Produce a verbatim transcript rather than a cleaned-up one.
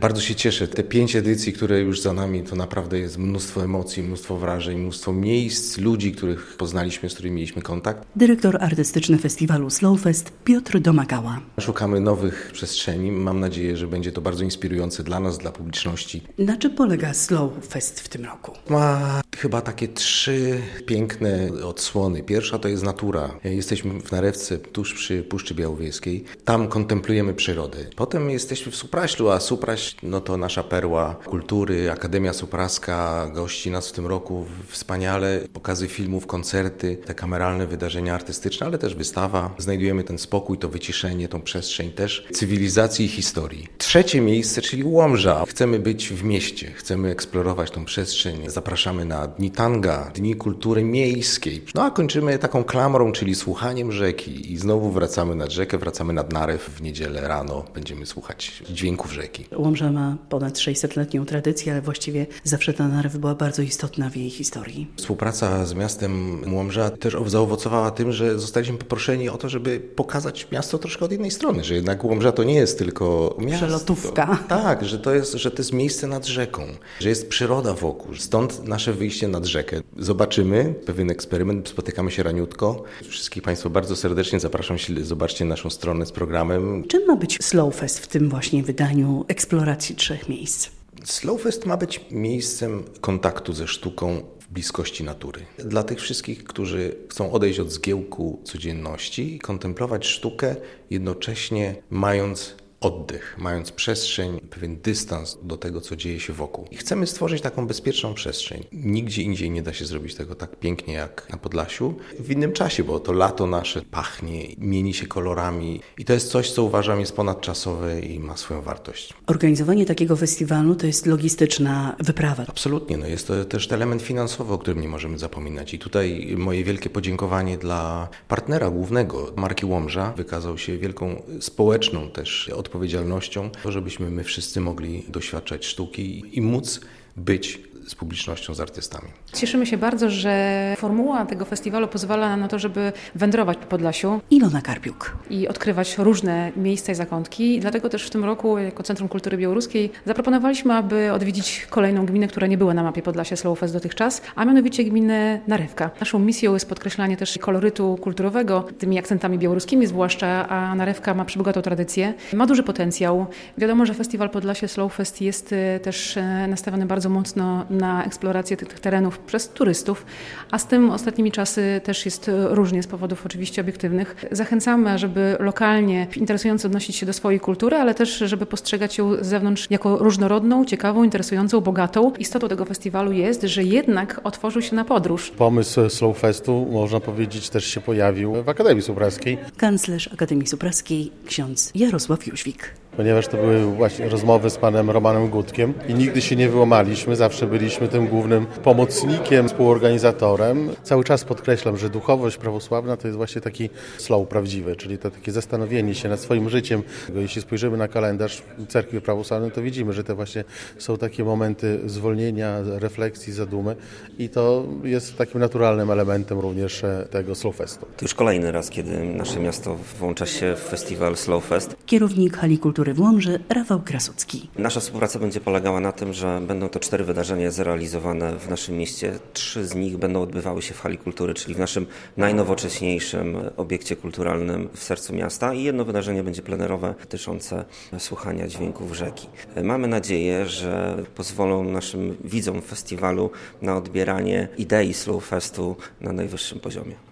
Bardzo się cieszę. Te pięć edycji, które już za nami, to naprawdę jest mnóstwo emocji, mnóstwo wrażeń, mnóstwo miejsc, ludzi, których poznaliśmy, z którymi mieliśmy kontakt. Dyrektor artystyczny festiwalu Slowfest Piotr Domagała. Szukamy nowych przestrzeni. Mam nadzieję, że będzie to bardzo inspirujące dla nas, dla publiczności. Na czym polega Slowfest w tym roku? Ma chyba takie trzy piękne odsłony. Pierwsza to jest natura. Jesteśmy w Narewce, tuż przy Puszczy Białowieskiej. Tam kontemplujemy przyrodę. Potem jesteśmy w Supraślu, a Supraśl no to nasza perła kultury. Akademia Supraska gości nas w tym roku wspaniale. Pokazy filmów, koncerty, te kameralne wydarzenia artystyczne, ale też wystawa. Znajdujemy ten spokój, to wyciszenie, tą przestrzeń też cywilizacji i historii. Trzecie miejsce, czyli Łomża. Chcemy być w mieście, chcemy eksplorować tą przestrzeń. Zapraszamy na Dni Tanga, Dni Kultury Miejskiej. No a kończymy taką klamrą, czyli słuchaniem rzeki. I znowu wracamy nad rzekę, wracamy nad Narew. W niedzielę rano będziemy słuchać dźwięków rzeki. Łomża ma ponad sześćsetletnią tradycję, ale właściwie zawsze ta Narew była bardzo istotna w jej historii. Współpraca z miastem Łomża też zaowocowała tym, że zostaliśmy poproszeni o to, żeby pokazać miasto troszkę od jednej strony, że jednak Łomża to nie jest tylko miasto. Przelotówka. Tak, że to jest, że to jest miejsce nad rzeką, że jest przyroda wokół. Stąd nasze wyjście nad rzekę. Zobaczymy pewien eksperyment, spotykamy się raniutko. Wszystkich Państwa bardzo serdecznie zapraszam, zobaczcie naszą stronę z programem. Czym ma być Slowfest w tym właśnie wydaniu eksploracji trzech miejsc? Slowfest ma być miejscem kontaktu ze sztuką w bliskości natury. Dla tych wszystkich, którzy chcą odejść od zgiełku codzienności i kontemplować sztukę, jednocześnie mając oddech, mając przestrzeń, pewien dystans do tego, co dzieje się wokół. I chcemy stworzyć taką bezpieczną przestrzeń. Nigdzie indziej nie da się zrobić tego tak pięknie jak na Podlasiu. W innym czasie, bo to lato nasze pachnie, mieni się kolorami i to jest coś, co uważam jest ponadczasowe i ma swoją wartość. Organizowanie takiego festiwalu to jest logistyczna wyprawa. Absolutnie. No jest to też element finansowy, o którym nie możemy zapominać. I tutaj moje wielkie podziękowanie dla partnera głównego, marki Łomża. Wykazał się wielką społeczną też odpowiedzialnością, żebyśmy my wszyscy mogli doświadczać sztuki i móc być z publicznością, z artystami. Cieszymy się bardzo, że formuła tego festiwalu pozwala nam na to, żeby wędrować po Podlasiu. Ilona Karpiuk. I odkrywać różne miejsca i zakątki. I dlatego też w tym roku jako Centrum Kultury Białoruskiej zaproponowaliśmy, aby odwiedzić kolejną gminę, która nie była na mapie Podlasia Slowfest dotychczas, a mianowicie gminę Narewka. Naszą misją jest podkreślanie też kolorytu kulturowego, tymi akcentami białoruskimi zwłaszcza, a Narewka ma przebogatą tradycję, ma duży potencjał. Wiadomo, że festiwal Podlasie Slowfest jest też nastawiony bardzo mocno na eksplorację tych terenów przez turystów, a z tym ostatnimi czasy też jest różnie z powodów oczywiście obiektywnych. Zachęcamy, żeby lokalnie interesująco odnosić się do swojej kultury, ale też, żeby postrzegać ją z zewnątrz jako różnorodną, ciekawą, interesującą, bogatą. Istotą tego festiwalu jest, że jednak otworzył się na podróż. Pomysł Slowfestu, można powiedzieć, też się pojawił w Akademii Supraskiej. Kanclerz Akademii Supraskiej, ksiądz Jarosław Jóźwik. Ponieważ to były właśnie rozmowy z panem Romanem Gutkiem i nigdy się nie wyłamaliśmy, zawsze byliśmy tym głównym pomocnikiem, współorganizatorem. Cały czas podkreślam, że duchowość prawosławna to jest właśnie taki slow prawdziwy, czyli to takie zastanowienie się nad swoim życiem. Jeśli spojrzymy na kalendarz cerkwi prawosławnej, to widzimy, że te właśnie są takie momenty zwolnienia, refleksji, zadumy i to jest takim naturalnym elementem również tego Slowfestu. To już kolejny raz, kiedy nasze miasto włącza się w festiwal Slowfest. Kierownik Hali Kultury w Łomży, Rafał Krasucki. Nasza współpraca będzie polegała na tym, że będą to cztery wydarzenia zrealizowane w naszym mieście. Trzy z nich będą odbywały się w Hali Kultury, czyli w naszym najnowocześniejszym obiekcie kulturalnym w sercu miasta i jedno wydarzenie będzie plenerowe dotyczące słuchania dźwięków rzeki. Mamy nadzieję, że pozwolą naszym widzom festiwalu na odbieranie idei Slowfestu na najwyższym poziomie.